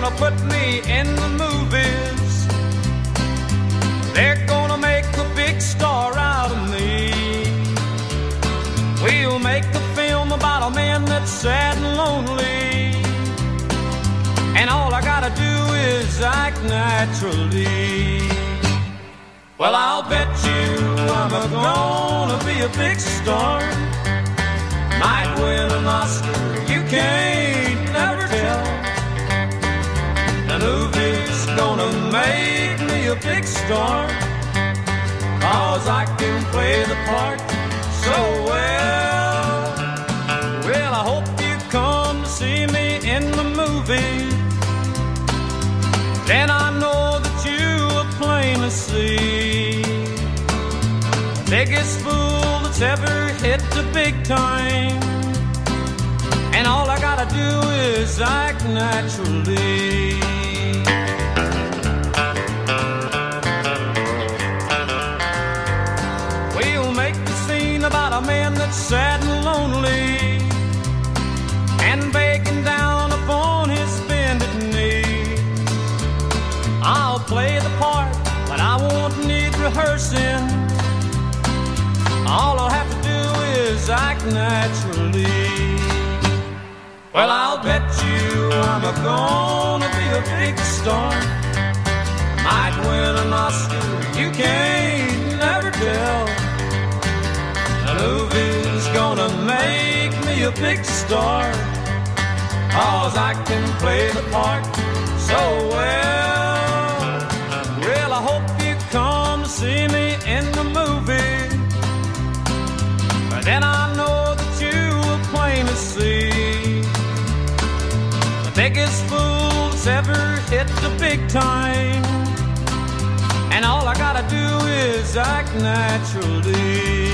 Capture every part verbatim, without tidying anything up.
gonna put me in the movies. They're gonna make a big star out of me. We'll make a film about a man that's sad and lonely, and all I gotta do is act naturally. Well, I'll bet you I'm gonna be a big star. Might win an Oscar, you can't never tell. The movie's gonna make me a big star, 'cause I can play the part so well. Well, I hope you come to see me in the movie. Then I know that you will plainly see the biggest fool that's ever hit the big time, and all I gotta do is act naturally. We'll make the scene about a man that's sad and lonely, and begging down upon his bended knee. I'll play the part, but I won't need rehearsing. All I'll have to do is act naturally. Well, I'll bet you I'm a gonna be a big star. Might win an Oscar, you can't never tell. The movie's gonna make me a big star, 'cause I can play the part so well. Well, I hope you come to see me in the movie. But then I know that you will plainly see the biggest fool that's ever hit the big time, and all I gotta do is act naturally.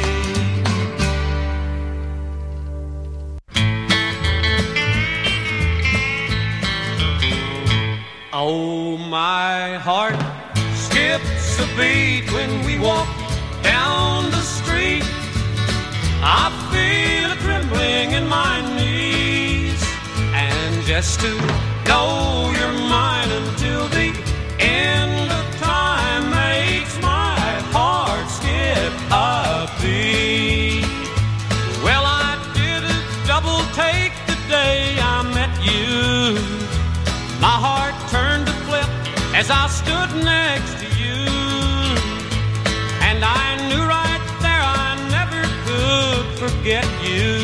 Oh, my heart skips a beat when we walk down the street. I feel a trembling in my knees, and just to know you're mine until the end of time makes my heart skip a beat. Well, I did a double take the day I met you. My heart turned to flip as I stood next to you, and I knew right there I never could forget you.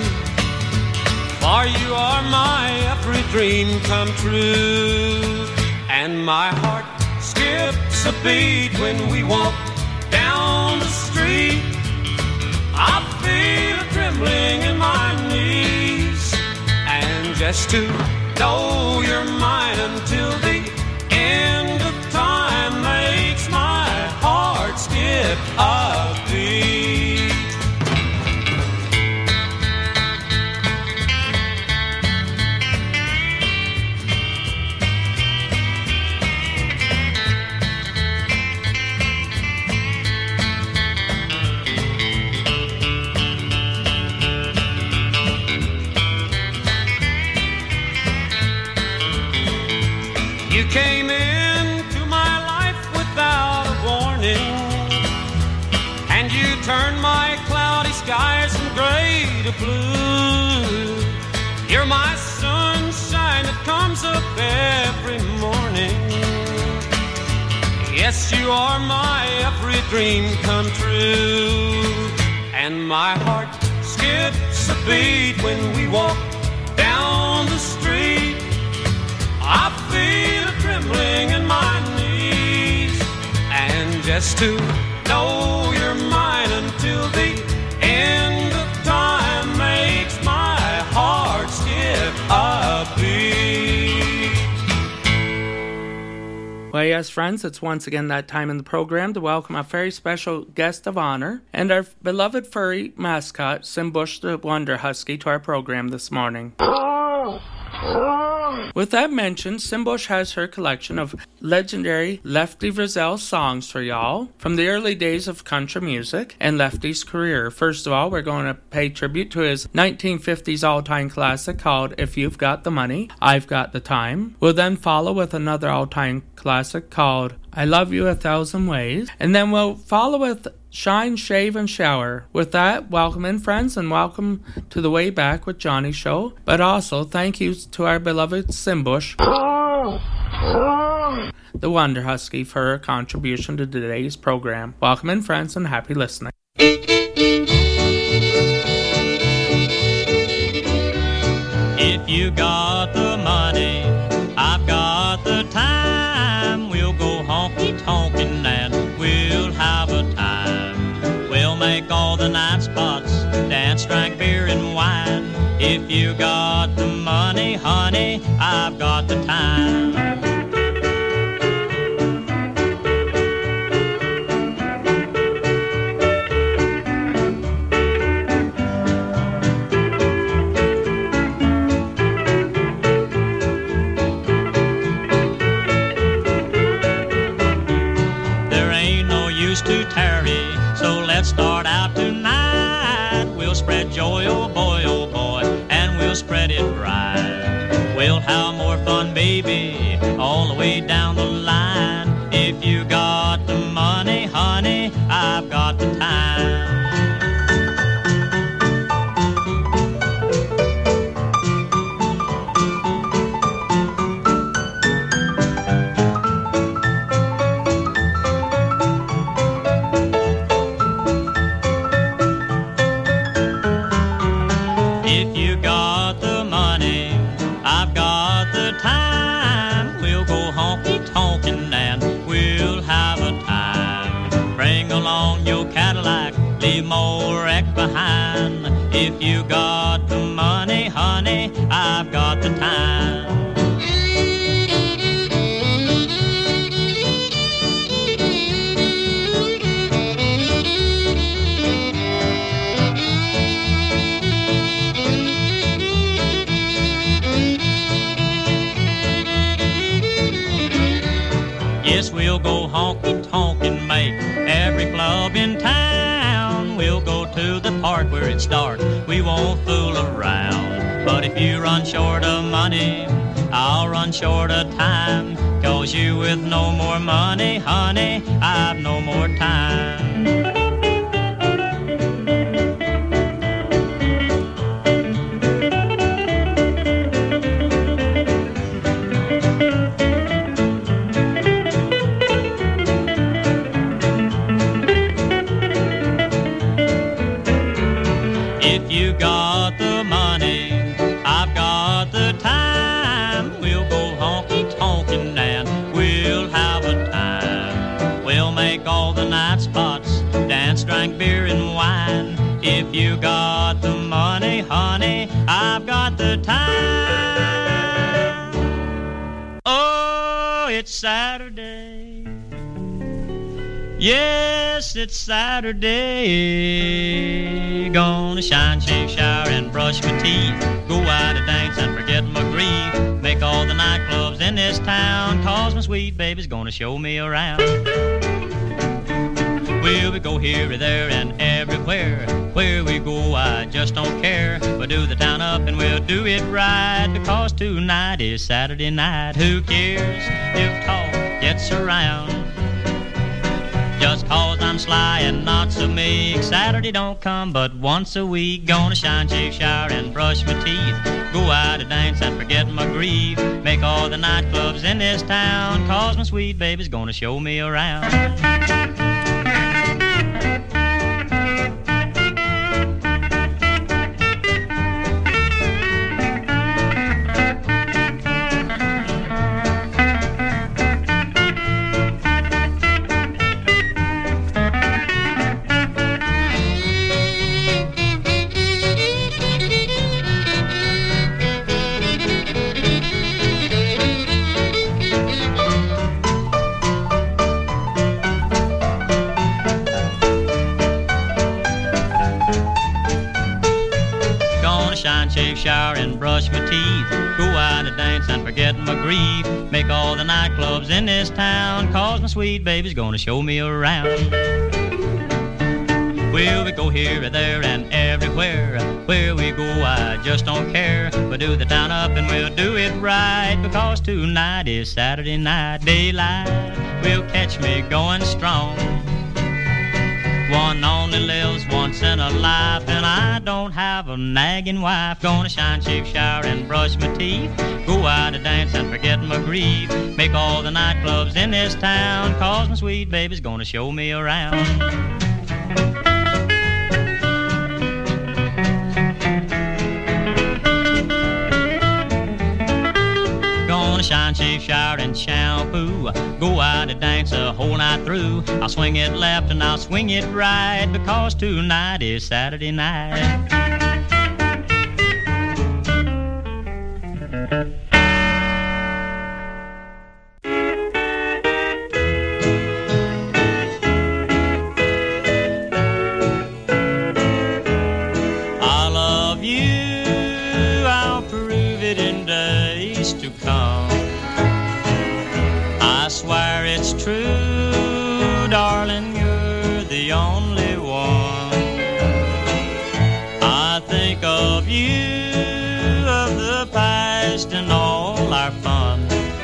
For you are my every dream come true, and my heart skips a beat when we walk down the street. I feel a trembling in my knees, and just to know you're mine until the end of time makes my heart skip a beat. You came into my life without a warning, and you turned my cloudy skies from gray to blue. You're my sunshine that comes up every morning. Yes, you are my every dream come true, and my heart skips a beat when we walk down the street. I feel a trembling in my knees, and just to know you're mine until the end of time makes my heart skip a beat. Well, yes, friends, it's once again that time in the program to welcome a very special guest of honor and our beloved furry mascot, Simbush the Wonder Husky, to our program this morning. With that mentioned, Simbush has her collection of legendary Lefty Frizzell songs for y'all from the early days of country music and Lefty's career. First of all, we're going to pay tribute to his nineteen fifties all-time classic called If You've Got the Money, I've Got the Time. We'll then follow with another all-time classic called I Love You a Thousand Ways. And then we'll follow with Shine, Shave, and Shower. With that, welcome in, friends, and welcome to the Way Back with Johnny show. But also, thank you to our beloved Simbush, the Wonder Husky, for her contribution to today's program. Welcome in, friends, and happy listening. If you got the money, I've got the time. We'll go honky-tonkin' and we'll have a time. We'll make all the night spots, dance, drink beer and wine. If you got the money, honey, I've got the time. To tarry, so let's start out tonight. We'll spread joy, oh boy, oh boy, and we'll spread it right. We'll have more fun, baby, all the way down the line. If you got the money, honey, I've got the time. Behind. If you got the money, honey, I've got the time. Yes, we'll go honky-tonk and make every club in town. We'll go to the park where it starts, we won't fool around. But if you run short of money, I'll run short of time. Cause you with no more money, honey, I've no more time. Drink beer and wine. If you got the money, honey, I've got the time. Oh, it's Saturday. Yes, it's Saturday. Gonna shine, shave, shower, and brush my teeth. Go out to dance and forget my grief. Make all the nightclubs in this town. Cause my sweet baby's gonna show me around. We'll go here, there, and everywhere. Where we go, I just don't care. We'll do the town up and we'll do it right. Because tonight is Saturday night. Who cares if talk gets around? Just cause I'm sly and not so meek. Saturday don't come but once a week. Gonna shine, shave, shower, and brush my teeth. Go out to dance and forget my grief. Make all the nightclubs in this town. Cause my sweet baby's gonna show me around. and brush my teeth, go out and dance and forget my grief, make all the nightclubs in this town, cause my sweet baby's gonna show me around. Will we go here or there and everywhere? Where we go, I just don't care. We'll do the town up and we'll do it right, because tonight is Saturday night. Daylight will catch me going strong. One only lives once in a life, and I don't have a nagging wife. Gonna shine, shave, shower, and brush my teeth, go out and dance and forget my grief, make all the nightclubs in this town, cause my sweet baby's gonna show me around. Shine, shave, shower, and shampoo, go out and dance a whole night through. I'll swing it left and I'll swing it right, because tonight is Saturday night. I love you, I'll prove it in days to come. I swear it's true, darling, you're the only one. I think of you, of the past and all our fun.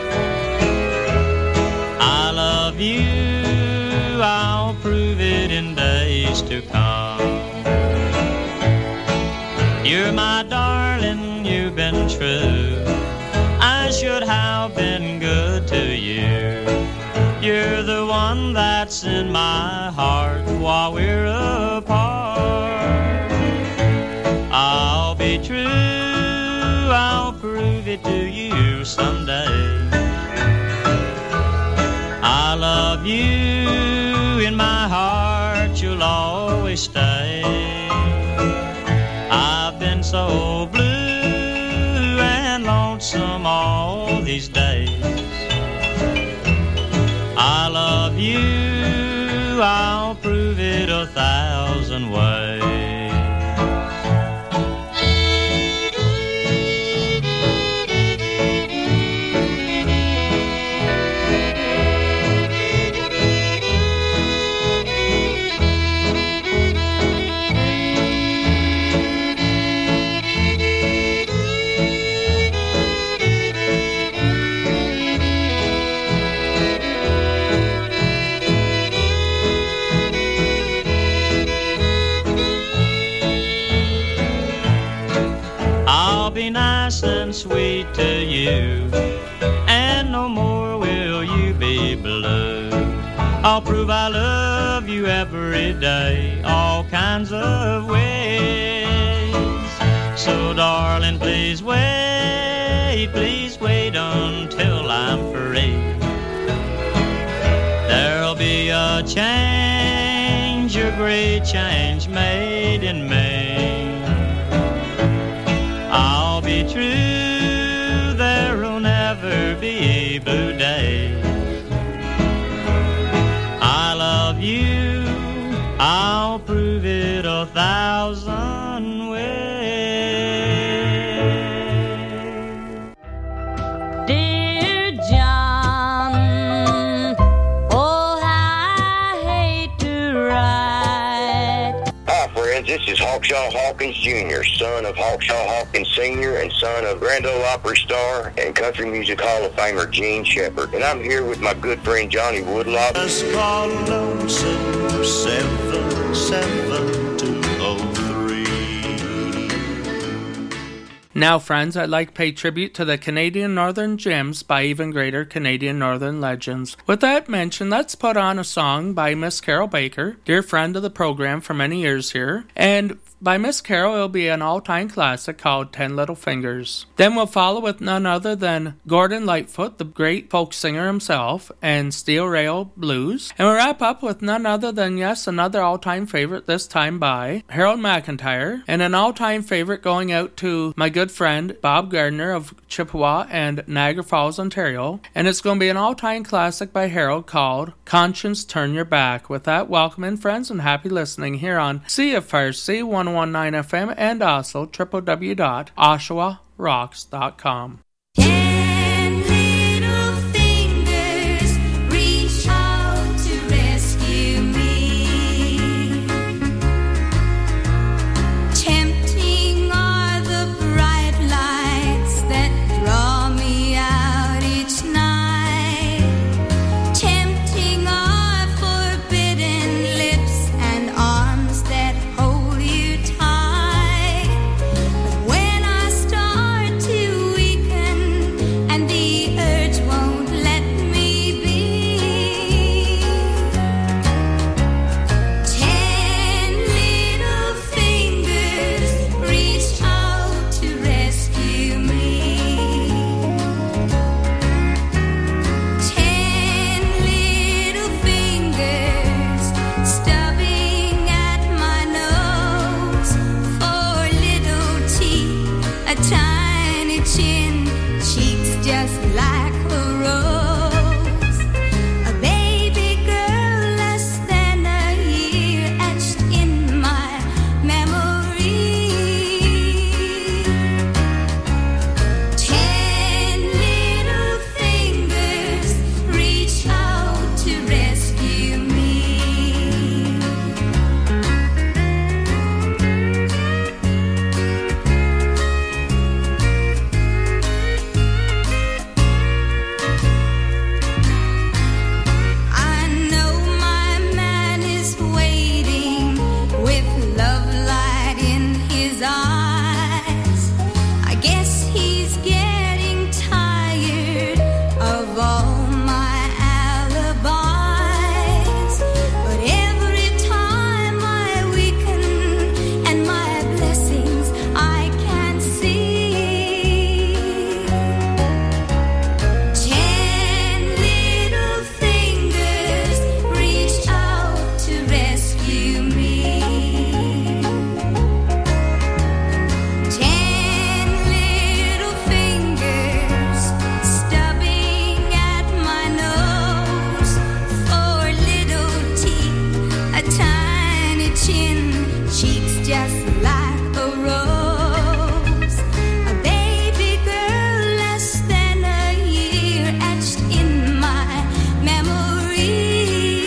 I love you, I'll prove it in days to come. You're my darling, you've been true, I should have been good to you. You're the one that's in my heart while we're apart. I'll be true, I'll prove it to you someday. I love you, in my heart you'll always stay. I've been so blue and lonesome all these days. I love you, I'll prove it a thousand ways. Nice and sweet to you, and no more will you be blue. I'll prove I love you every day, all kinds of ways. So darling, please wait, please wait until I'm free. There'll be a change, a great change made in me. I'll be true, there'll never be blue days. I love you, I'll prove it a thousand ways. Dear John, oh, I hate to write. Hi friends, this is Hawkshaw Hawkins Junior, son of Hawkshaw Hawkins Senior and son of Grand Ole Opry star and Country Music Hall of Famer Gene Shepard. And I'm here with my good friend Johnny Woodlock. Just call lonesome seven seven two oh three. Now, friends, I'd like to pay tribute to the Canadian Northern Gems by even greater Canadian Northern legends. With that mentioned, let's put on a song by Miss Carol Baker, dear friend of the program for many years here, and by Miss Carol, it'll be an all-time classic called Ten Little Fingers. Then we'll follow with none other than Gordon Lightfoot, the great folk singer himself, and Steel Rail Blues. And we'll wrap up with none other than, yes, another all-time favorite, this time by Harold McIntyre, and an all-time favorite going out to my good friend Bob Gardner of Chippewa and Niagara Falls, Ontario. And it's going to be an all-time classic by Harold called Conscience Turn Your Back. With that, welcome in, friends, and happy listening here on C F R C one oh one point nine F M and also w w w dot oshawa rocks dot com. Ten little fingers reach out to rescue me. Tempting are the bright lights that draw me out each night. Tempting are forbidden lips and arms that hold you tight. But when I start to weaken and the urge won't let me be, ten little fingers reach out to rescue me. Ten little fingers stubbing at my nose, four little teeth, a tiny chin, cheeks just like a rose. A baby girl less than a year etched in my memory. Ten little fingers reach out to rescue me. I know my man is waiting with love light in his eyes. I guess he's getting tired of all my alibis. But every time I weaken and my blessings I can see, ten little fingers reach out to rescue me. Ten little fingers stubbing at my nose, four little teeth, a tiny chin, cheeks just like a rose. A baby girl less than a year etched in my memory.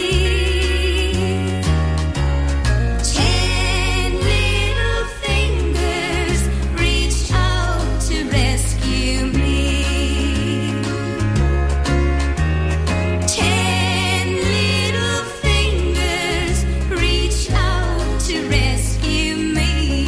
Ten little fingers reach out to rescue me. Ten little fingers reach out to rescue me.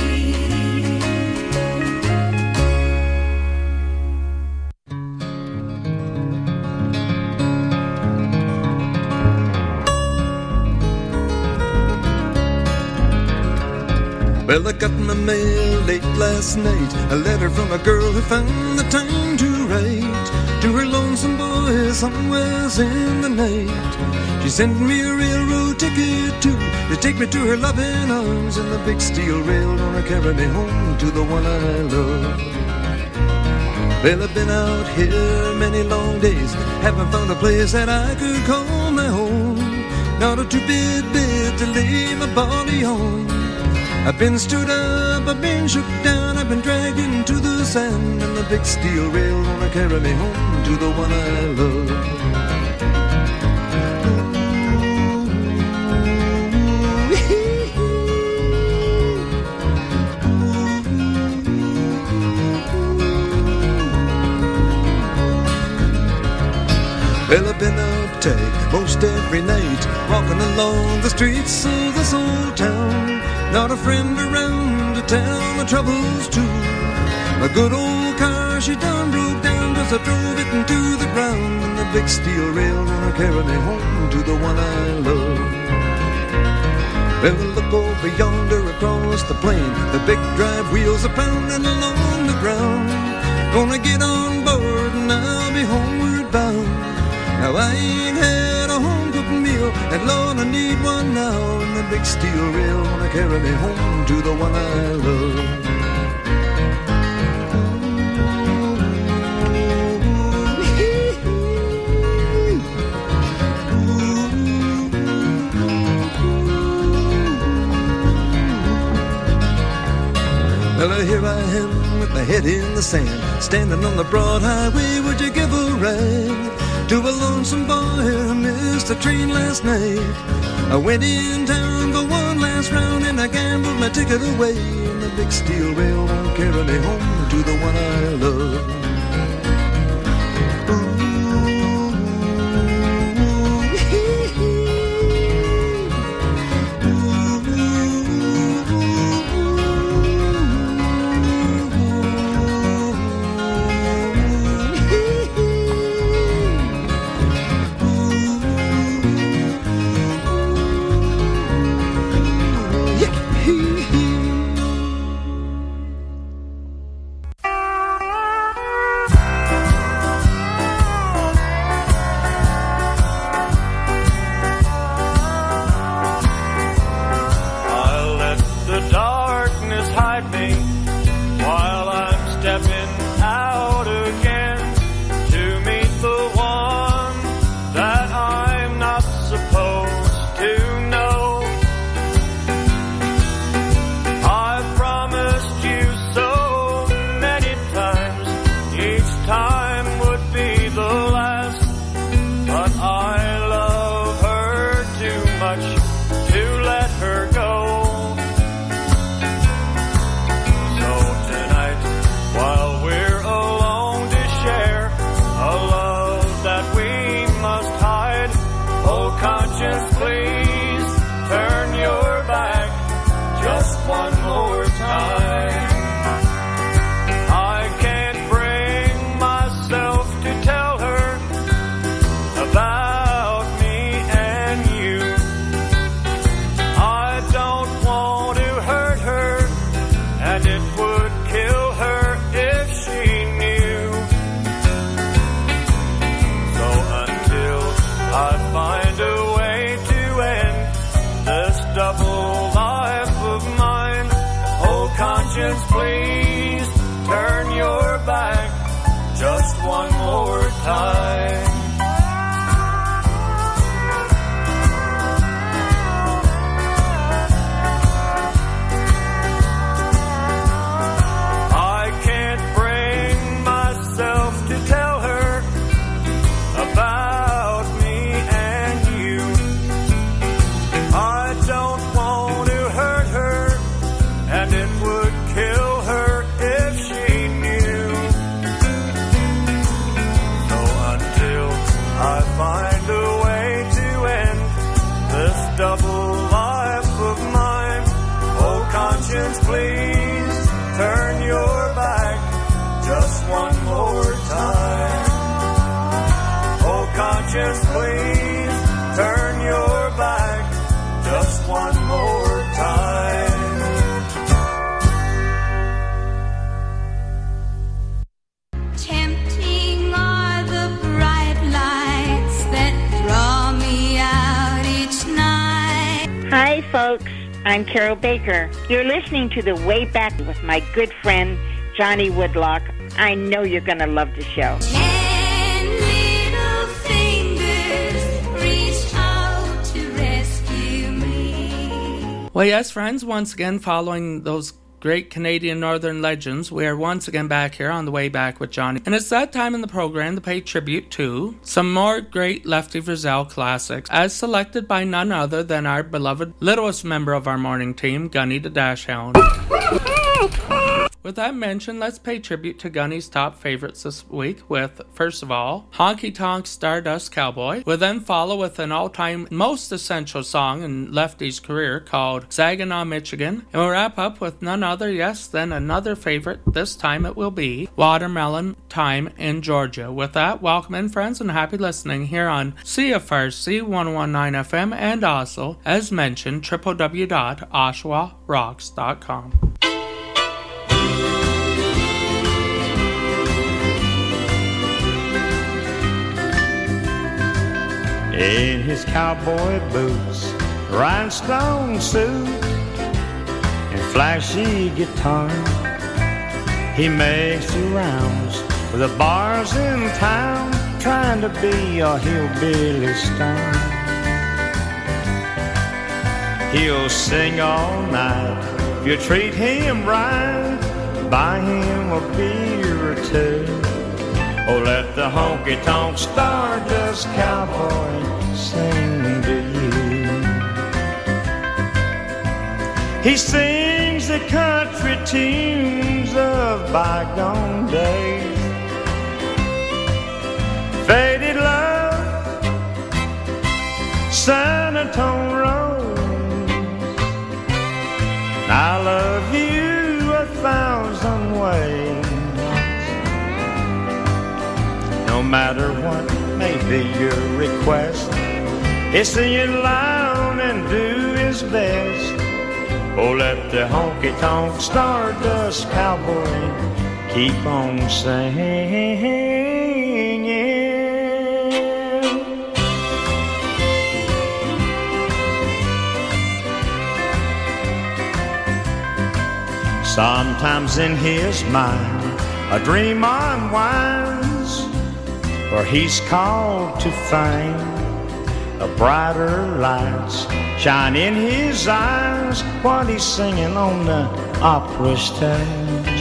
Well, I got my mail late last night, a letter from a girl who found the time to write to her lonesome boy somewhere in the night. She sent me a railroad ticket too, to take me to her loving arms, and the big steel rail gonna carry me home to the one I love. Well, I've been out here many long days, haven't found a place that I could call my home. Not a two-bit bed to lay my body on. I've been stood up, I've been shook down, I've been dragged into the sand, and the big steel rail gonna carry me home to the one I love. Well, I've been uptight most every night, walking along the streets of this old town. Not a friend around to tell my troubles to. A good old car, she done broke down, cause I drove it into the ground, and the big steel rail gonna carry me home to the one I love. Well, look over yonder across the plain, the big drive wheels are pounding along the ground. Gonna get on board and I'll be homeward bound. Now I ain't had a home-cooked meal, and Lord, I need one now, and the big steel rail gonna carry me home to the one I love. Well, here I am with my head in the sand. Standing on the broad highway, would you give a ride to a lonesome boy who missed the train last night? I went in town for one last round and I gambled my ticket away, and the big steel rail won't carry me home to the one I love. I'm Carol Baker. You're listening to The Way Back with my good friend, Johnny Woodlock. I know you're going to love the show. Ten little fingers reach out to rescue me. Well, yes, friends, once again, following those great Canadian Northern legends, we are once again back here on The Way Back with Johnny. And it's that time in the program to pay tribute to some more great Lefty Frizzell classics, as selected by none other than our beloved littlest member of our morning team, Gunny the Dashhound. With that mentioned, let's pay tribute to Gunny's top favorites this week with, first of all, Honky Tonk Stardust Cowboy. We'll then follow with an all-time most essential song in Lefty's career called Saginaw, Michigan. And we'll wrap up with none other, yes, than another favorite. This time it will be Watermelon Time in Georgia. With that, welcome in, friends, and happy listening here on C F R C one oh one nine F M and also, as mentioned, w w w dot oshawa rocks dot com. In his cowboy boots, rhinestone suit, and flashy guitar, he makes the rounds with the bars in town, trying to be a hillbilly star. He'll sing all night if you treat him right, buy him a beer or two. Oh, let the honky-tonk Stardust Cowboy sing to you. He sings the country tunes of bygone days, faded love, San Antonio Rose. I love you a thousand ways. No matter what may be your request, he'll sing it loud and do his best. Oh, let the honky-tonk Stardust Cowboy keep on singing. Sometimes in his mind a dream unwinds, for he's called to fame. A brighter lights shine in his eyes while he's singing on the opera stage.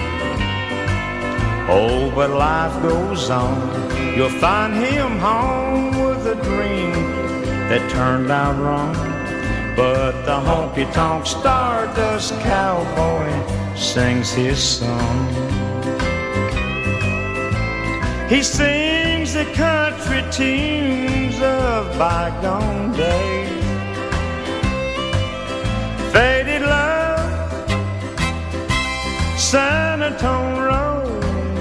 Oh, but life goes on. You'll find him home with a dream that turned out wrong. But the honky-tonk Stardust Cowboy sings his song. He sings the country tunes of bygone days, faded love, San Antonio Rose.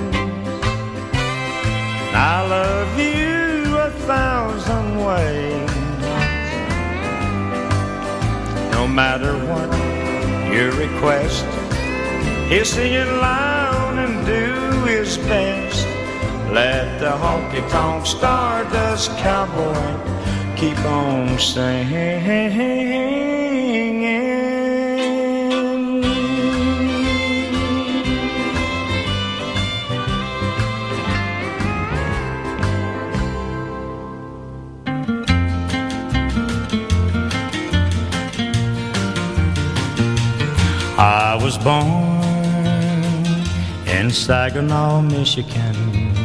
I love you a thousand ways. No matter what your request, he'll sing it loud and do his best. Let the honky-tonk Stardust Cowboy keep on singing. I was born in Saginaw, Michigan.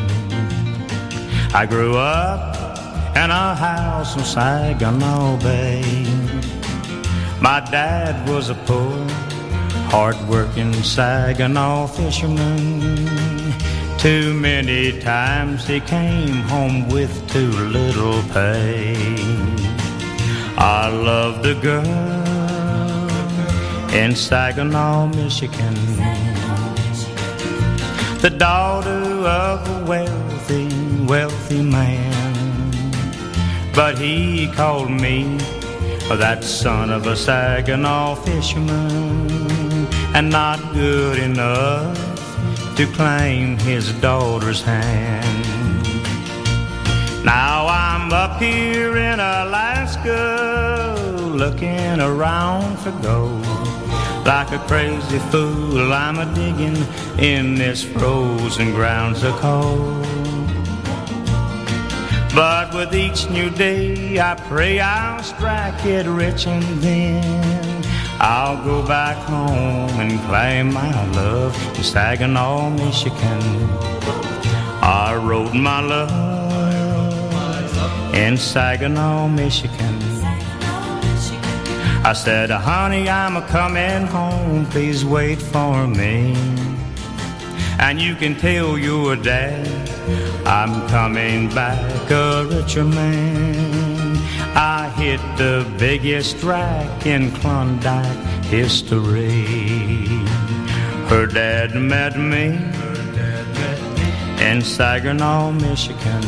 I grew up in a house in Saginaw Bay. My dad was a poor, hard-working Saginaw fisherman. Too many times he came home with too little pay. I loved a girl in Saginaw, Michigan, the daughter of a wealthy, wealthy man. But he called me that son of a Saginaw fisherman, and not good enough to claim his daughter's hand. Now I'm up here in Alaska, looking around for gold. Like a crazy fool, I'm a-digging in this frozen ground so cold. But with each new day, I pray I'll strike it rich, and then I'll go back home and claim my love in Saginaw, Michigan. I wrote my love in Saginaw, Michigan. I said, honey, I'm a-coming home, please wait for me. And you can tell your dad I'm coming back a richer man. I hit the biggest track in Klondike history. Her dad met me in Saginaw, Michigan.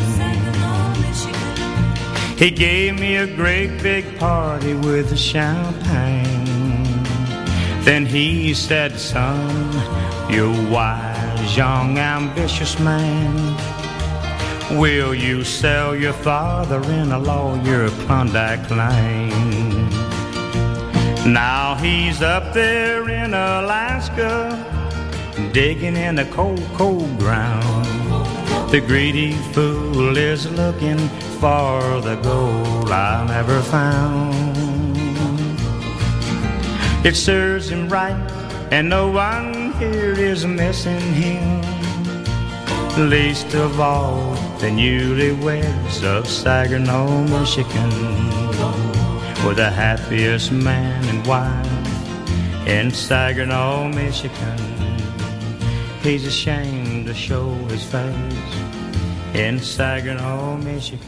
He gave me a great big party with champagne. Then he said, son, you're a wise, young, ambitious man. Will you sell your father-in-law your Klondike Lane? Now he's up there in Alaska, digging in the cold, cold ground. The greedy fool is looking for the gold I never found. It serves him right, and no one here is missing him, least of all the newlyweds of Saginaw, Michigan, were the happiest man and wife in Saginaw, Michigan. He's ashamed to show his face in Saginaw, Michigan.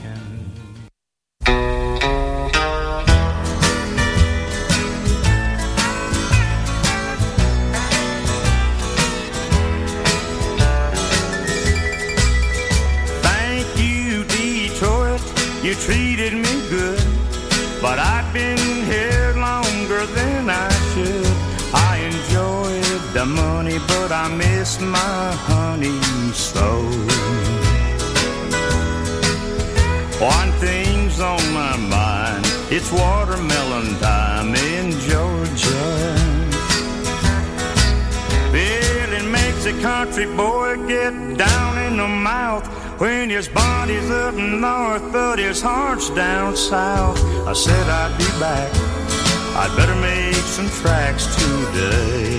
You treated me good, but I've been here longer than I should. I enjoyed the money, but I miss my honey so. One thing's on my mind, it's watermelon time in Georgia. Well, it makes a country boy get down in the mouth when his body's up north, but his heart's down south. I said I'd be back, I'd better make some tracks today.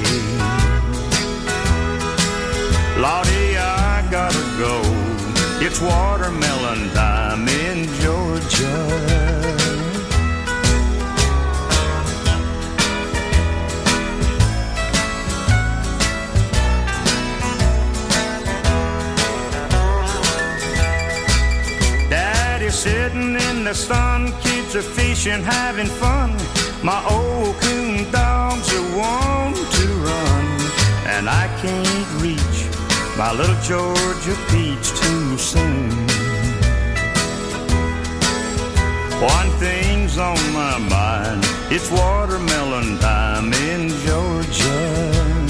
Lottie, I gotta go, it's watermelon time in Georgia. Sitting in the sun, kids are fishing, having fun. My old coon dogs are wanting to run, and I can't reach my little Georgia peach too soon. One thing's on my mind, it's watermelon time in Georgia.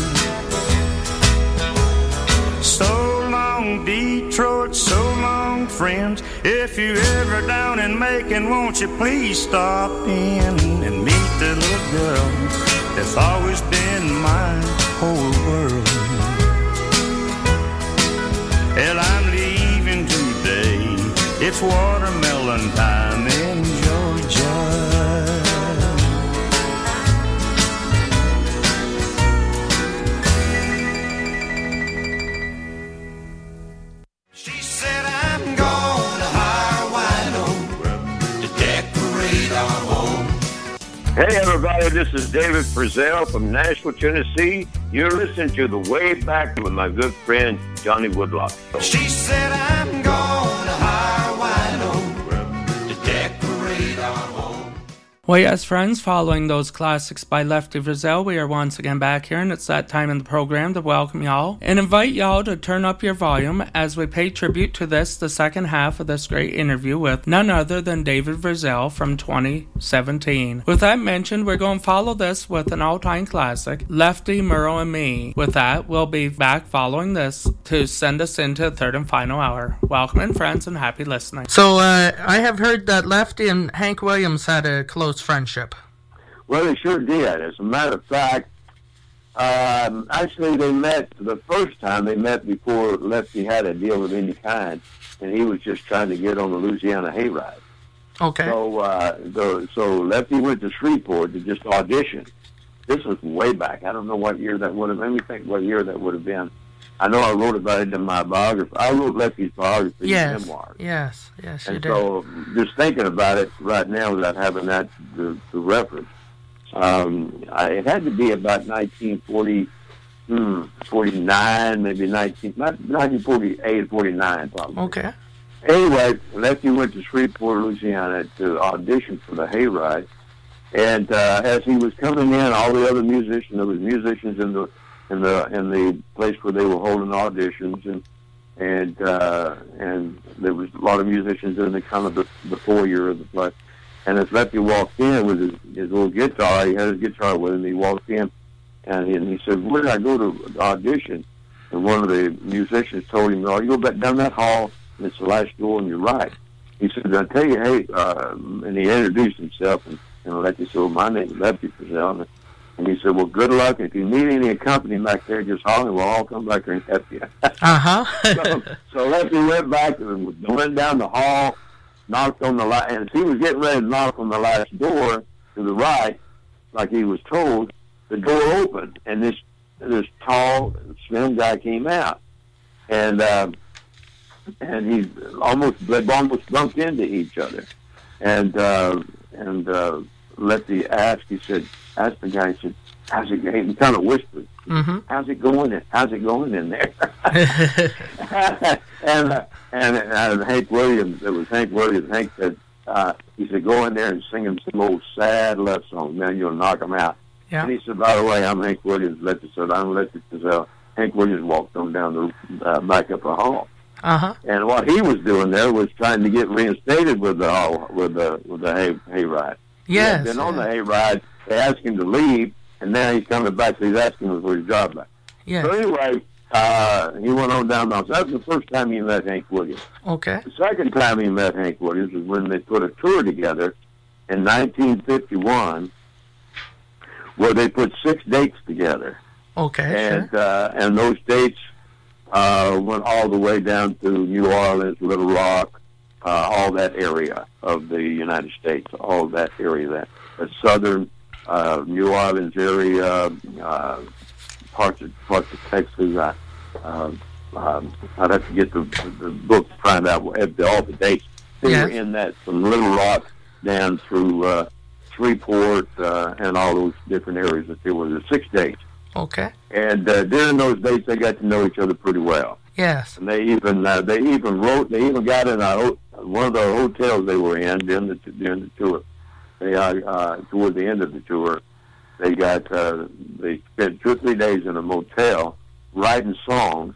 So long, Detroit, so long, friends. If you're ever down in Macon, won't you please stop in and meet the little girl that's always been my whole world. Well, I'm leaving today, it's watermelon time in Georgia. Hey everybody, this is David Frizzell from Nashville, Tennessee. You're listening to The Way Back with my good friend Johnny Woodlock. She said I'm gonna hire wino to decorate our home. Well, yes, friends, following those classics by Lefty Frizzell, we are once again back here, and it's that time in the program to welcome y'all and invite y'all to turn up your volume as we pay tribute to this, the second half of this great interview with none other than David Frizzell from twenty seventeen. With that mentioned, we're going to follow this with an all-time classic, Lefty, Merle, and Me. With that, we'll be back following this to send us into the third and final hour. Welcome in, friends, and happy listening. So, uh, I have heard that Lefty and Hank Williams had a close friendship. Well, they sure did. As a matter of fact, um, actually they met the first time they met before Lefty had a deal of any kind, and he was just trying to get on the Louisiana hayride. Okay. So, uh, the, so Lefty went to Shreveport to just audition. This was way back. I don't know what year that would have. Let me think what year that would have been. I know I wrote about it in my biography. I wrote Lefty's biography, yes, memoir. Yes, yes, you and did. so, just thinking about it right now without having that to, to reference, um, I, it had to be about nineteen forty, hmm, forty-nine, maybe nineteen, nineteen forty-eight, forty-nine, probably. Okay. Anyway, Lefty went to Shreveport, Louisiana, to audition for the hayride, and uh, as he was coming in, all the other musicians, there was musicians in the in the in the place where they were holding auditions, and and uh, and there was a lot of musicians in the kind of the, the foyer of the place. And as Lefty walked in with his, his little guitar, he had his guitar with him. He walked in, and he, and he said, "Where did I go to audition?" And one of the musicians told him, "Oh, you go back down that hall, and it's the last door on your right." He said, "I tell you, hey," uh, and he introduced himself, and, and Lefty said, "Well, my name is Lefty Frizzell." And he said, "Well, good luck. If you need any company back there, just holler. We'll all come back there and help you." Uh-huh. so, so Lefty went back and went down the hall, knocked on the last, and as he was getting ready to knock on the last door to the right, like he was told, the door opened, and this this tall, slim guy came out, and uh, and he almost they almost bumped into each other, and uh, and uh, Lefty asked. He said, asked the guy. He said, "How's it going?" He kind of whispered, Mm-hmm. "How's it going? In, how's it going in there?" and uh, and uh, Hank Williams. It was Hank Williams. Hank said, uh, he said, "Go in there and sing him some old sad love songs, man. You'll knock him out." Yeah. And he said, "By the way, I'm Hank Williams." Lefty said, "I'm Lefty Frizzell." Hank Williams walked on down the uh, back up the hall. Uh-huh. And what he was doing there was trying to get reinstated with the hall, with the with the hay hayride. Yes. Then yeah. on the hayride, they asked him to leave, and now he's coming back. So he's asking him for his job back. Yeah. So anyway, uh, he went on down the. So that was the first time he met Hank Williams. Okay. The second time he met Hank Williams was when they put a tour together in nineteen fifty-one, where they put six dates together. Okay. And Sure. uh, and those dates uh, went all the way down to New Orleans, Little Rock, uh, all that area of the United States, all that area, that the southern uh, New Orleans area, uh, parts of parts of Texas. Uh, uh, um, I'd have to get the, the book to find out what, all the dates. They Yes. were in that from Little Rock down through uh, Shreveport uh, and all those different areas that there were the six dates. Okay. And uh, during those days, they got to know each other pretty well. Yes. And they even uh, they even wrote. They even got in a, ho- one of the hotels they were in during the during the tour. They uh, uh, toward the end of the tour, they got uh, they spent two or three days in a motel writing songs.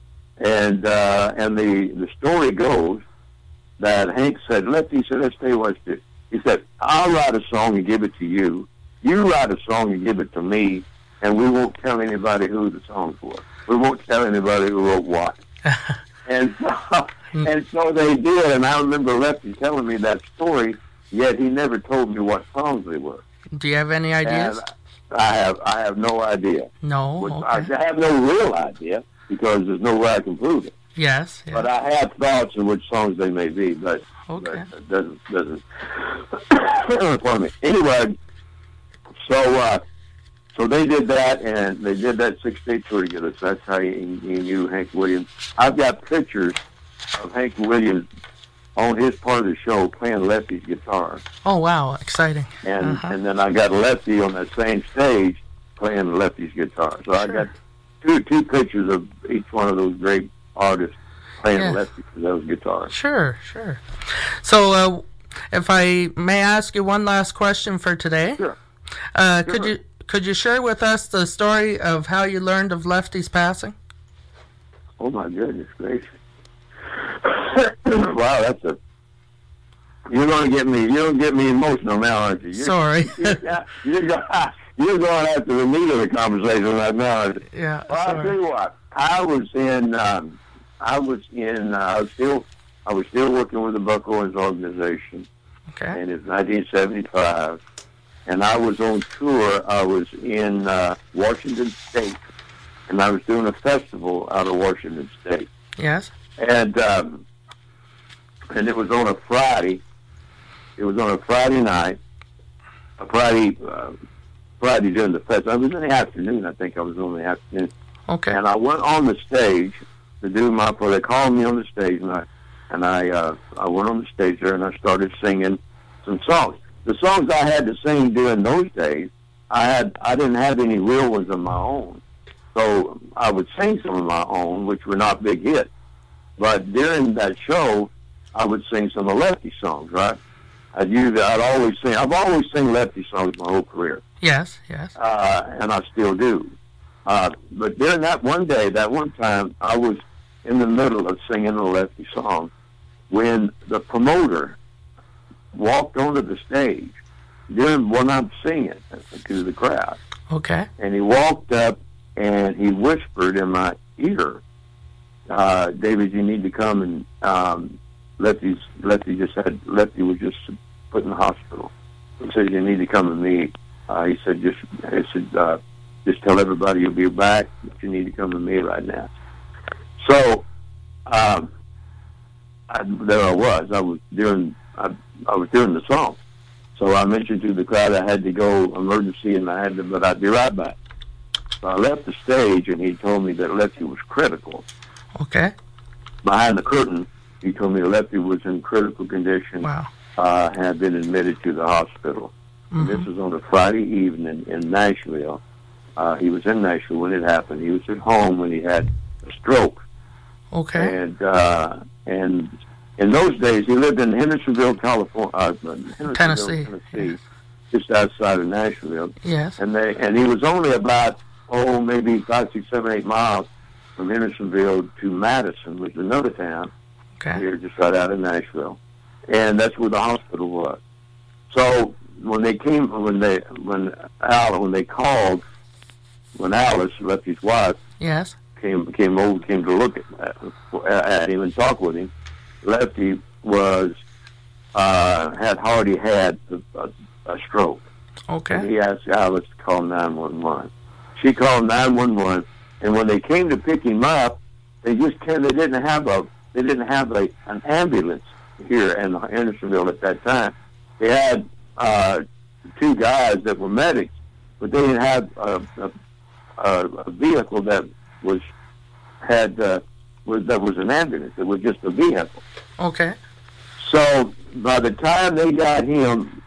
And uh, and the the story goes that Hank said, "Lefty," he said, "Let's tell you what to do." He said, "I'll write a song and give it to you. You write a song and give it to me. And we won't tell anybody who the song's was. We won't tell anybody who wrote what." and so, and so they did. And I remember Lefty telling me that story. Yet he never told me what songs they were. Do you have any ideas? And I have. I have no idea. No. Which Okay. I have no real idea because there's no way I can prove it. Yes. yes. But I have thoughts of which songs they may be. But, Okay. but it doesn't doesn't. Pardon me. Anyway, so. Uh, So they did that, and they did that six-day tour together. So that's how you, you knew Hank Williams. I've got pictures of Hank Williams on his part of the show playing Lefty's guitar, Oh, wow. Exciting. and Uh-huh. and then I got Lefty on that same stage playing Lefty's guitar. So I Sure. got two two pictures of each one of those great artists playing Yeah. Lefty those guitars. Sure, sure. So, uh, if I may ask you one last question for today. Sure. Uh, Could Sure. you could you share with us the story of how you learned of Lefty's passing? Oh my goodness gracious! Wow, that's a. You're gonna get me. You're gonna get me emotional now, aren't you? You're, Sorry. You're, you're, going, you're going after the meat of the conversation right now. Aren't you? Yeah. Well, I'll tell sorry. you what. I was in. Um, I was in. Uh, I was still. I was still working with the Buck Owens organization, Okay. and it's nineteen seventy-five. And I was on tour. I was in uh, Washington State, and I was doing a festival out of Washington State. Yes. And um, and it was on a Friday. It was on a Friday night, a Friday uh, Friday during the festival. It was in the afternoon. I think I was on the afternoon. Okay. And I went on the stage to do my. Well, they called me on the stage, and I and I uh, I went on the stage there, and I started singing some songs. The songs I had to sing during those days, I had I didn't have any real ones of my own, so I would sing some of my own, which were not big hits. But during that show, I would sing some of Lefty songs. Right? I'd usually I'd always sing. I've always sing Lefty songs my whole career, Yes. Yes. uh, and I still do. Uh, but during that one day, that one time, I was in the middle of singing a Lefty song when the promoter walked onto the stage during when I'm singing to the crowd, Okay. and he walked up and he whispered in my ear, uh, "David, you need to come and um, Lefty's Lefty just had Lefty was just put in the hospital. He said you need to come with me." Uh, he said just he said uh, just tell everybody you'll be back, but you need to come with me right now. So um, I, there I was. I was doing. I, I was doing the song. So I mentioned to the crowd I had to go emergency and I had to, but I'd be right back. So I left the stage, and he told me that Lefty was critical. Okay. Behind the curtain, he told me Lefty was in critical condition. Wow. Uh, had been admitted to the hospital. Mm-hmm. This was on a Friday evening in Nashville. Uh, he was in Nashville when it happened. He was at home when he had a stroke. Okay. And uh, and in those days, he lived in Hendersonville, California, uh, Hendersonville, Tennessee, Tennessee, just outside of Nashville. Yes. And they and he was only about oh maybe five, six, seven, eight miles from Hendersonville to Madison, which is another town Okay. here just right out of Nashville, and that's where the hospital was. So when they came, when they when Al when they called, when Alice, Lefty's wife, Yes. came came over came to look at, at him and talk with him, Lefty was uh, had already had a, a, a stroke. Okay. And he asked Alice to call nine one one. She called nine one one, and when they came to pick him up, they just came, they didn't have a they didn't have a an ambulance here in Hendersonville at that time. They had uh, two guys that were medics, but they didn't have a, a, a, a vehicle that was had uh, was that was an ambulance. It was just a vehicle. Okay. So by the time they got him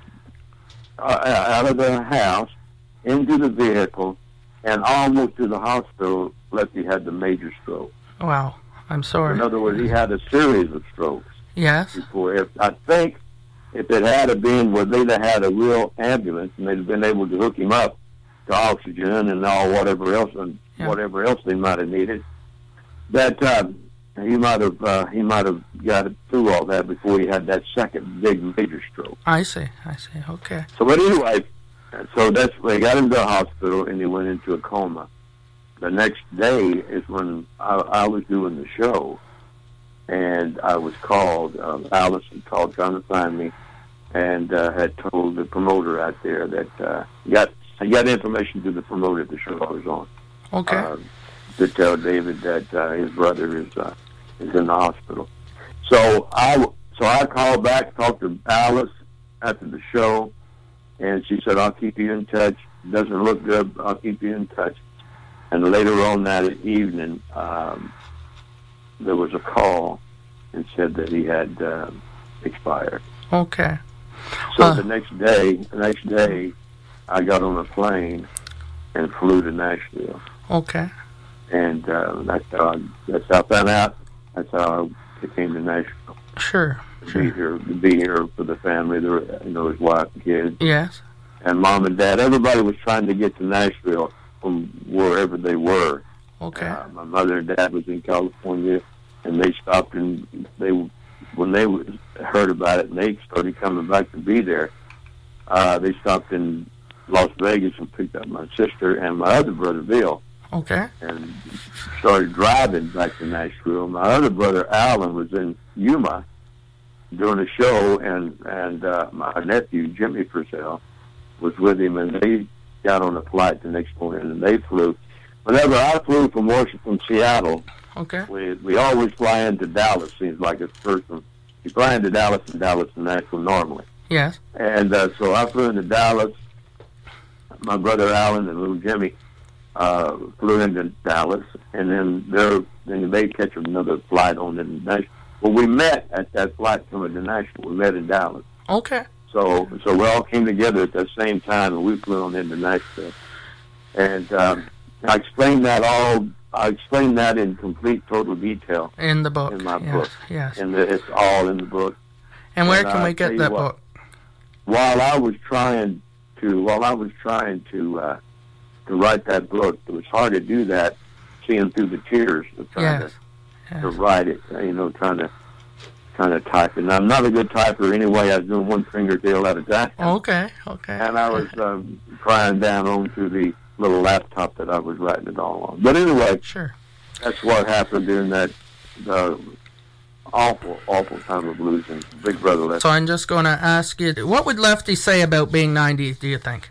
uh, out of the house, into the vehicle, and almost to the hospital, Lefty had the major stroke. Wow. I'm sorry. In other words, he had a series of strokes. Yes. Before, if, I think if it had have been where they'd have had a real ambulance and they'd have been able to hook him up to oxygen and all whatever else and Yeah. whatever else they might have needed, that uh, he might have uh, he might have got through all that before he had that second big major stroke. I see. I see. Okay. So, but anyway, so that's they got him to the hospital and he went into a coma. The next day is when I, I was doing the show, and I was called. Um, Alice had called trying to find me, and uh, had told the promoter out there that uh, got I got information to the promoter at the show I was on. Okay. Uh, to tell David that uh, his brother is uh, is in the hospital. So I so I called back, talked to Alice after the show, and she said, "I'll keep you in touch. Doesn't look good. I'll keep you in touch." And later on that evening, um, there was a call and said that he had uh, expired. Okay. So Uh, the next day, the next day, I got on a plane and flew to Nashville. Okay. And uh, that's how I, that's how I found out. That's how I came to Nashville. Sure. To Sure. be here, to be here for the family, the, you know, his wife and kids, Yes. and mom and dad. Everybody was trying to get to Nashville from wherever they were. Okay. Uh, my mother and dad was in California, and they stopped and they, when they heard about it and they started coming back to be there, uh, they stopped in Las Vegas and picked up my sister and my other brother, Bill, Okay. and started driving back to Nashville. My other brother, Alan, was in Yuma doing a show, and, and uh, my nephew, Jimmy Purcell, was with him, and they got on a flight the next morning, and they flew. Whenever I flew from Washington, from Seattle, Okay. we we always fly into Dallas. Seems like it's first one. You fly into Dallas and Dallas and Nashville normally. Yes. And uh, so I flew into Dallas. My brother Alan and little Jimmy uh, flew into Dallas, and then there then they catch another flight on into Nashville. Well, we met at that flight coming to Nashville. We met in Dallas. Okay. So so we all came together at the same time, and we flew on into Nashville. And um, I explained that all. I explained that in complete, total detail In the book. in my yes. book. Yes. And it's all in the book. And where and can I we tell get you that what, book? While I was trying to, while I was trying to uh, to write that book, it was hard to do that, seeing through the tears of trying Yes. to, to write it. You know, trying to trying to type it. And I'm not a good typer anyway. I was doing one fingernail at a time. Okay. Okay. And I was um, crying down onto the little laptop that I was writing it all on. But anyway, Sure. that's what happened during that uh, awful, awful time of losing Big Brother Lefty. So I'm just going to ask you, what would Lefty say about being ninety, do you think?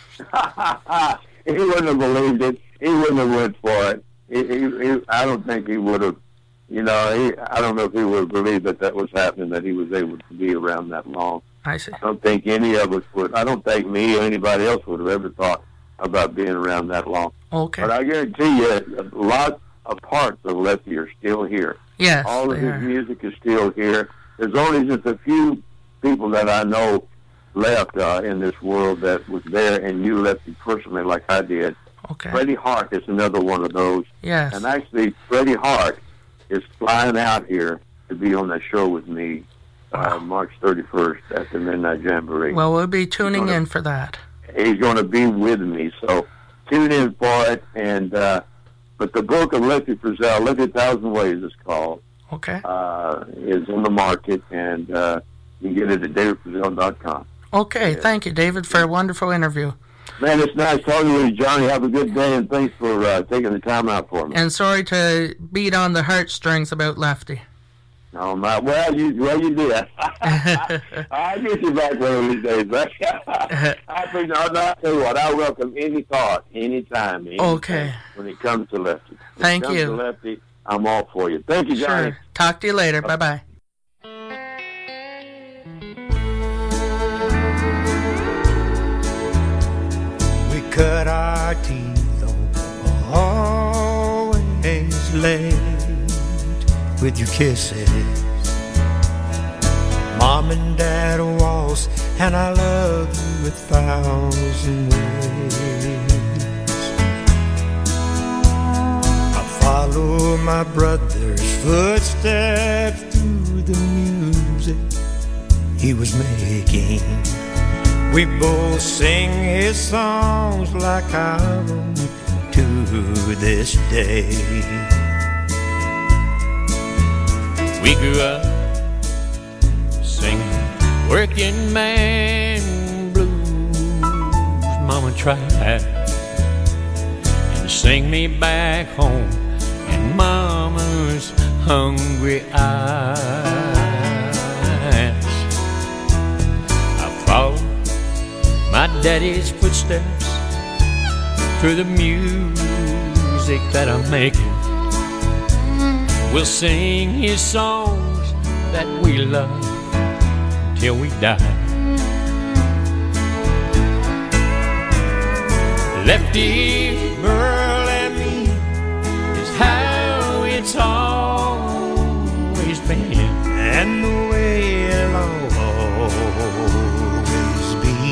He wouldn't have believed it. He wouldn't have went for it. He, he, he, I don't think he would have, you know, he, I don't know if he would have believed that that was happening, that he was able to be around that long. I see. I don't think any of us would. I don't think me or anybody else would have ever thought about being around that long. Okay. But I guarantee you, a lot of parts of Lefty are still here. Yes, all of they his are. music is still here. There's only just a few people that I know left uh, in this world that was there and knew Lefty personally, like I did. Okay. Freddie Hart is another one of those. Yes. And actually, Freddie Hart is flying out here to be on that show with me uh, March thirty-first at the Midnight Jamboree. Well, we'll be tuning gonna, in for that. He's going to be with me, so tune in for it. And uh, but the book of Lefty Frizzell, Lefty a Thousand Ways, it's called. Okay. Uh, is in the market, and uh, you can get it at david frizzell dot com. Okay, yeah. Thank you, David, for a wonderful interview. Man, it's nice talking to you, Johnny. Have a good day, and thanks for uh, taking the time out for me. And sorry to beat on the heartstrings about Lefty. Oh, my. Well, you well you did. I'll get you back one of these days. But I think I'll not tell you what. I welcome any thought, anytime. anytime okay. When it comes to Lefty. When Thank it comes you. to Lefty, I'm all for you. Thank you, Johnny. Sure. Talk to you later. Bye bye. We cut our teeth on always late with your kisses. Mom and Dad waltz, and I love you a thousand ways. I follow my brother's footsteps through the music he was making. We both sing his songs like our own to this day. We grew up singing working man blues. Mama tried to sing me back home in Mama's hungry eyes. I followed my daddy's footsteps through the music that I'm making. We'll sing his songs that we love till we die. Lefty, Merle, and me is how it's always been, and the way it'll always be,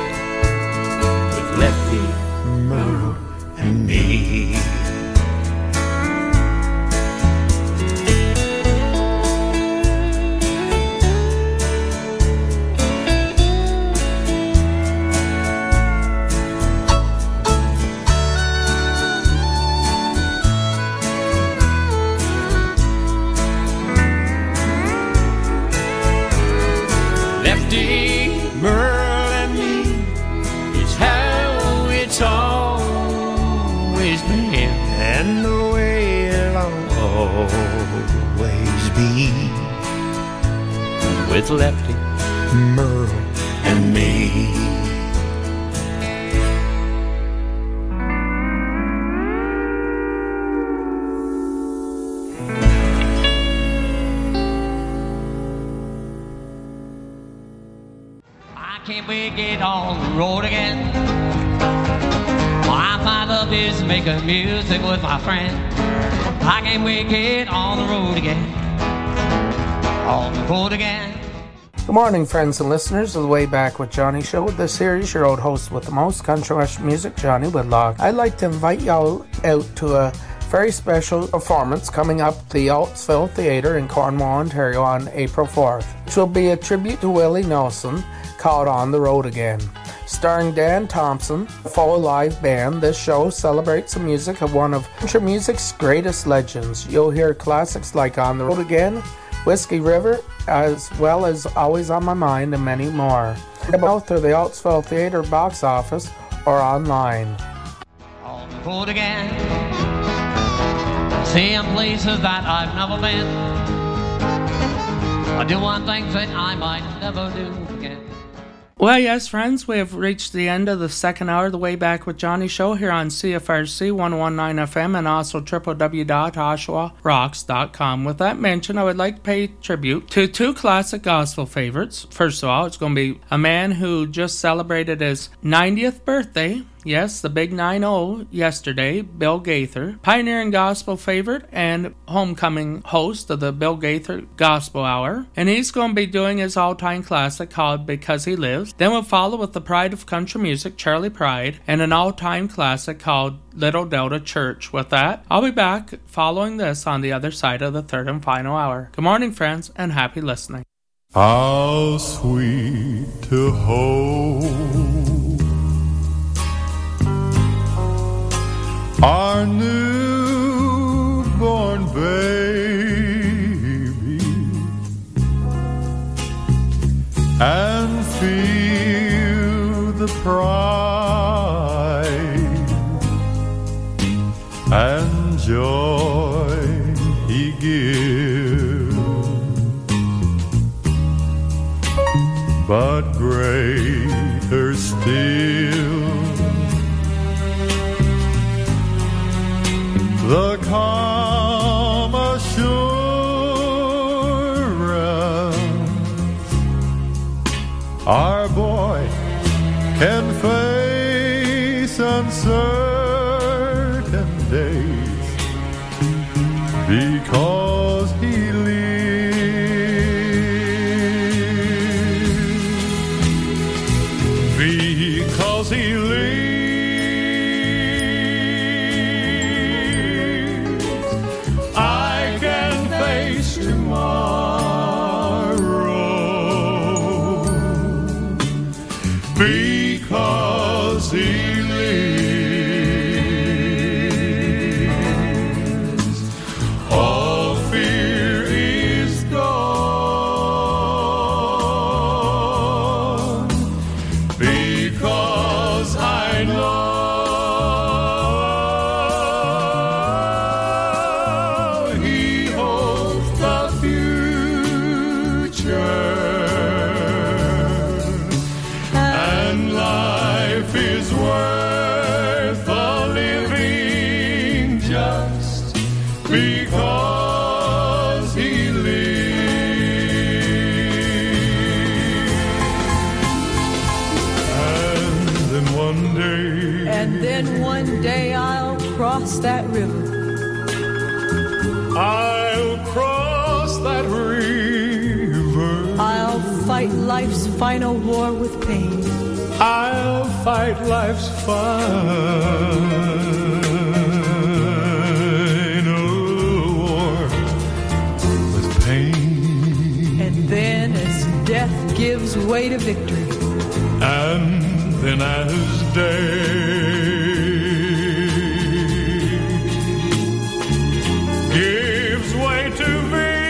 with Lefty, Merle, and me. with Lefty, Merle, and me. Why can't we get on the road again? Why my love is making music with my friend. Why can't we get on the road again? On the road again. Good morning, friends and listeners of the Way Back with Johnny show. This here is your old host with the most, country western music, Johnny Woodlock. I'd like to invite y'all out to a very special performance coming up at the Altesville Theatre in Cornwall, Ontario on April fourth, which will be a tribute to Willie Nelson called On the Road Again. Starring Dan Thompson, a full live band, this show celebrates the music of one of country music's greatest legends. You'll hear classics like On the Road Again, Whiskey River, as well as Always on My Mind, and many more. Both through the Altesville Theatre box office or online. On the road again, seeing places that I've never been, I do one thing that I might never do again. Well, yes, friends, we have reached the end of the second hour of the Way Back with Johnny show here on C F R C one oh one point nine F M and also w w w dot oshawa rocks dot com. With that mentioned, I would like to pay tribute to two classic gospel favorites. First of all, it's going to be a man who just celebrated his ninetieth birthday Yes, the big nine oh yesterday, Bill Gaither, pioneering gospel favorite and homecoming host of the Bill Gaither Gospel Hour. And he's going to be doing his all-time classic called Because He Lives. Then we'll follow with the pride of country music, Charlie Pride, and an all-time classic called Little Delta Church. With that, I'll be back following this on the other side of the third and final hour. Good morning, friends, and happy listening. How sweet to hold our newborn baby and feel the pride and joy he gives, but greater still the calm assurance our boy can face uncertain days because he lives, because he lives. Because he lives, all fear is gone. Because I know he holds the future. Is worth the living just because he lives. And then one day, and then one day I'll cross that river. I'll cross that river. I'll fight life's final war with pain. I'll fight life's final war with pain. And then as death gives way to victory, and then as day gives way to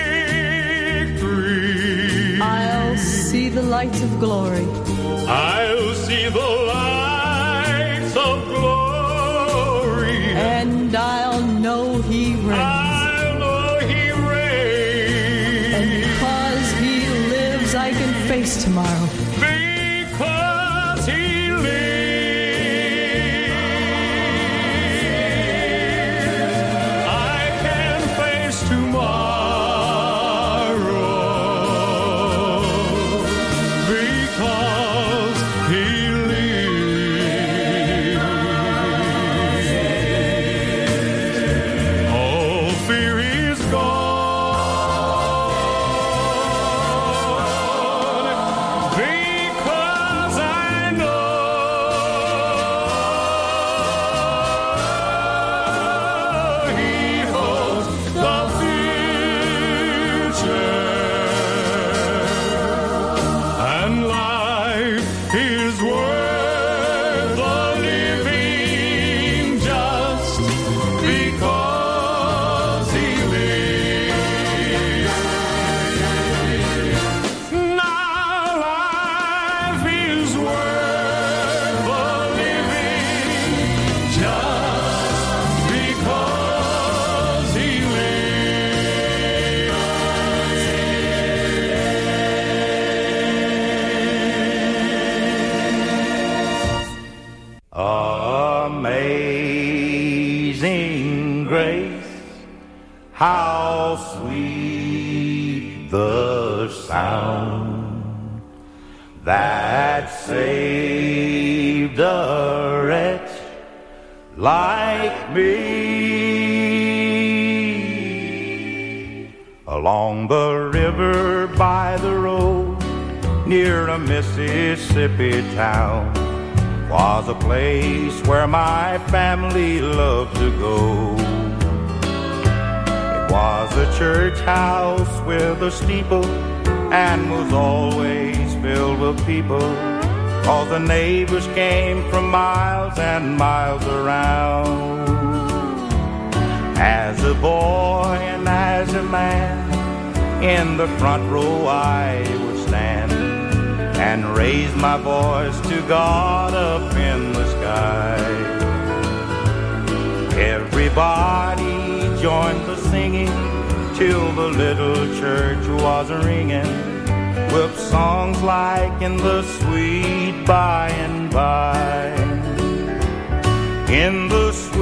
victory, I'll see the lights of glory. I'll see the lights of glory, and I'll know he reigns. I'll know he reigns. And because he lives, I can face tomorrow. Because he lives, I can face tomorrow. Because he lives, all fear is gone. Because I know he holds the future, and life is worth the living just because he lives. Now life is worth the living just because he lives. Amazing grace, how sweet the sound that saved a wretch like me. Along the river by the road, near a Mississippi town, was a place where my family loved to go. It was a church house with a steeple and was always filled with people, 'cause the neighbors came from miles and miles around. As a boy and as a man, in the front row I would stand and raise my voice to God up in the sky. Everybody joined the singing till the little church was ringing with songs like In the Sweet By and By. In the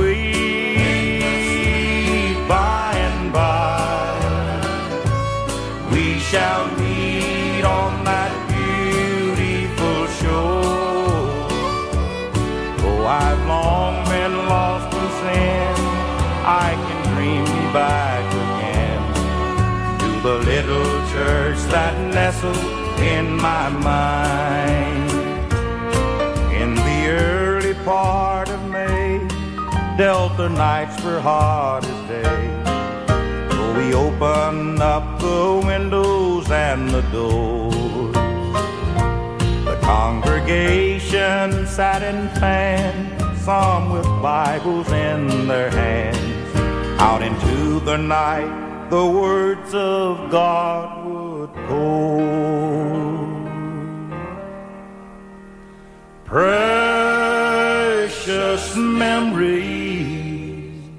sweet by and by, we shall meet on that beautiful shore. Oh, I've long been lost in sin, I can dream me back again to the little church that nestled in my mind. In the early part of May, Delta nights were hard as day, so we opened up the windows and the doors. The congregation sat in fans, some with Bibles in their hands. Out into the night the words of God would pour. Precious memories,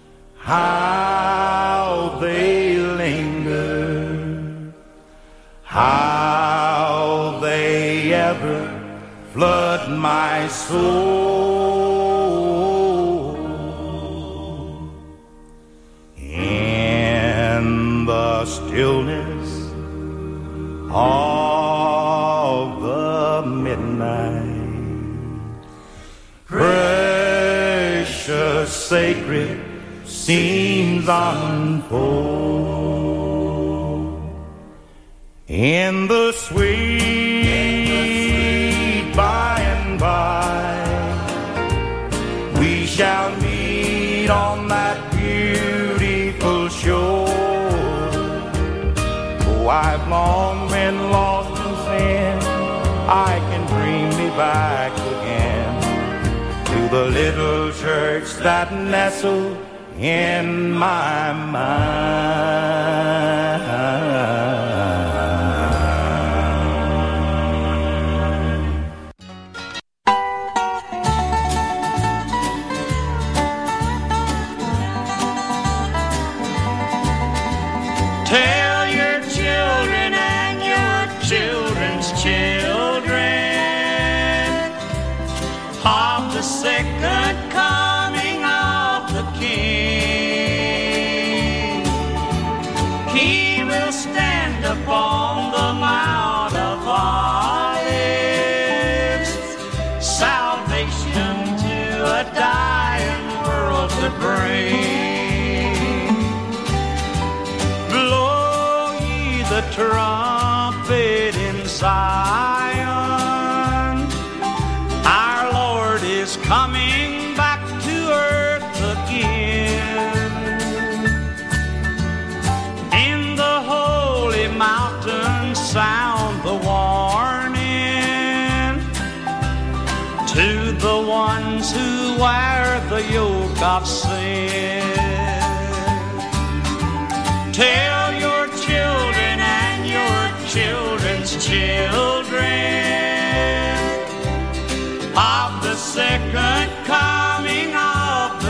how they linger, how they ever flood my soul. In the stillness of the midnight, precious sacred scenes unfold. In the sweet by and by, we shall meet on that beautiful shore. Oh, I've long been lost in sin, I can dream me back again to the little church that nestled in my mind. Tell your children and your children's children of the second coming of the King. He will stand upon the Mount of Olives, salvation to a dying world to bring. Blow ye the trumpet in Zion, our Lord is coming back to earth again. In the holy mountain sound the warning to the ones who wear the yoke of sin. Tell your children and your children's children of the second coming of the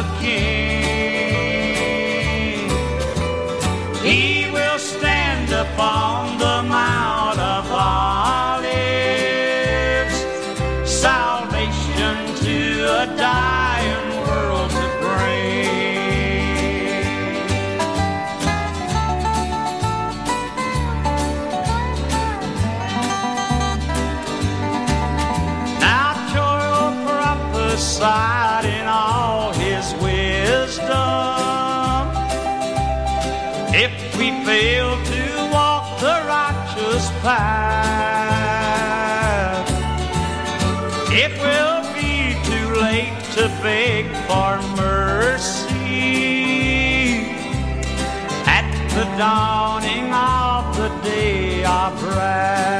King. He will stand upon the Mount of Olives, salvation to a dying world to bring. Now Joel prophesied in all fail to walk the righteous path, it will be too late to beg for mercy at the dawning of the day of wrath.